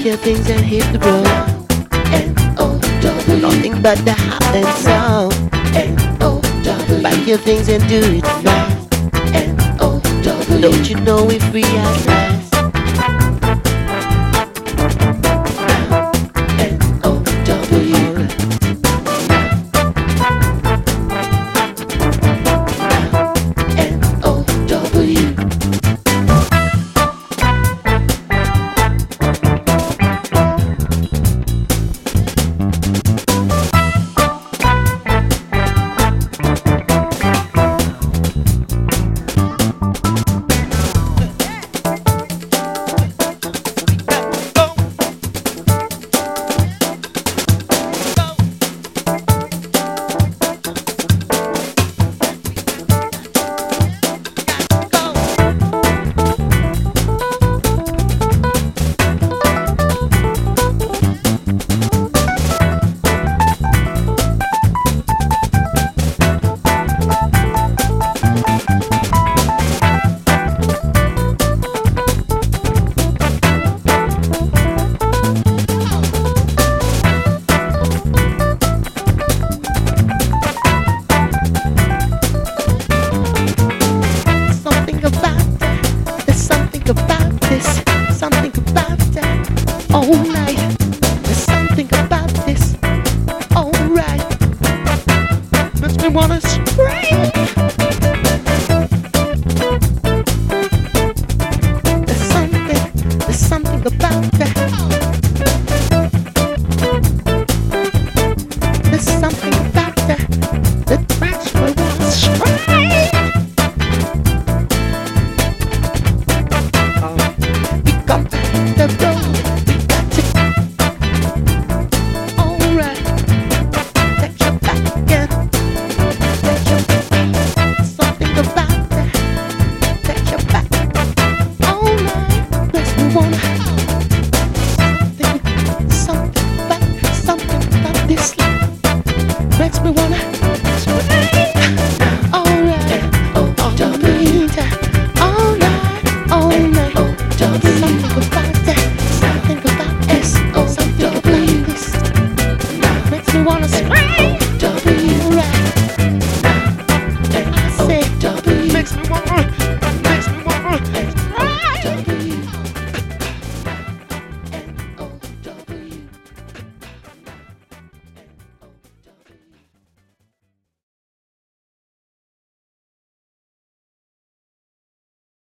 your things and hit the road. N-O-W. Nothing but the hot and sound. N-O-W. Pack your things and do it fast. N-O-W. Don't you know we're free at last? Something about that, all night. There's something about this, alright. Makes me wanna scream. There's something about that. There's something about that that makes me wanna scream. The road we got to. Alright, take your back again. Take your back. Something about that. Take your back. Alright, makes me wanna.